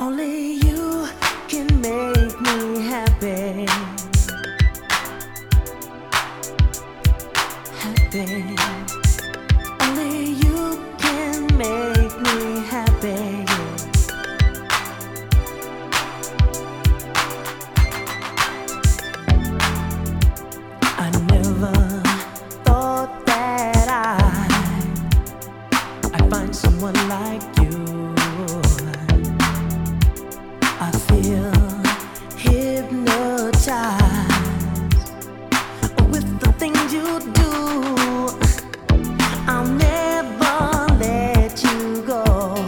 Only you can make me happy. Happy. Only you can make me happy. I never thought that I'd find someone like you. I feel hypnotized with the things you do. I'll never let you go.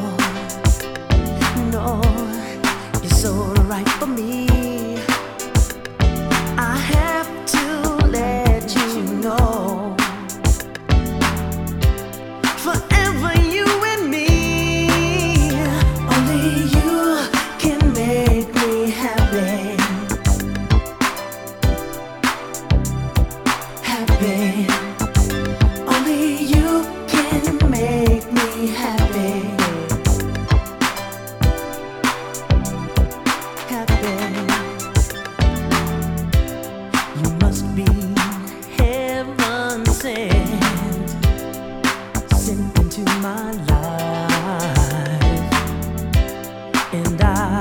No, you're so right for me. I have to let you know. Forever you and me. Only you can make me happy. Happy. Only you can make me happy. Happy. You must be heaven sent, sent into my life, and I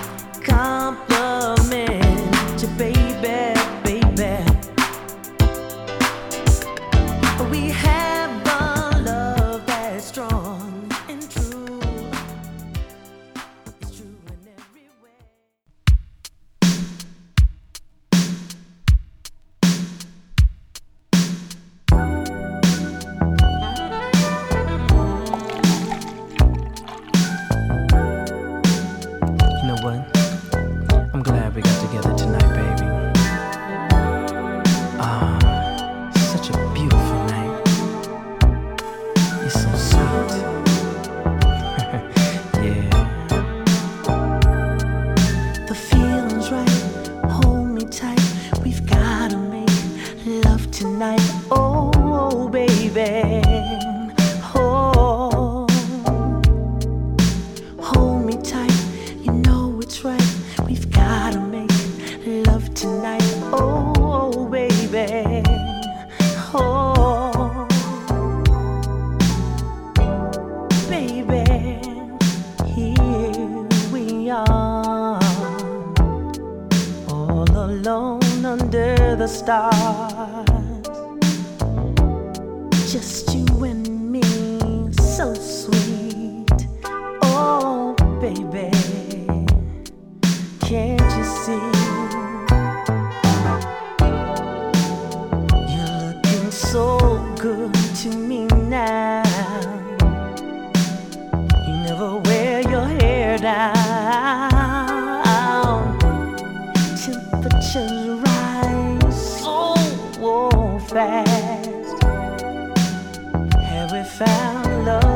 compliment you, baby, baby. We have a love that's strong and true. It's true in every way. You know what? I'm glad we got together tonight, baby. Such a beautiful night. You're so sweet. Yeah. The feeling's right. Hold me tight. We've gotta make love tonight. Oh, baby. Oh, hold me tight. You know it's right. We've gotta make love tonight. Oh, baby. Oh, baby, here we are, all alone under the stars. Just you and me, so sweet. Oh, baby, can't you see? So good to me now. You never wear your hair down. Temperatures rise so fast. Have we found love?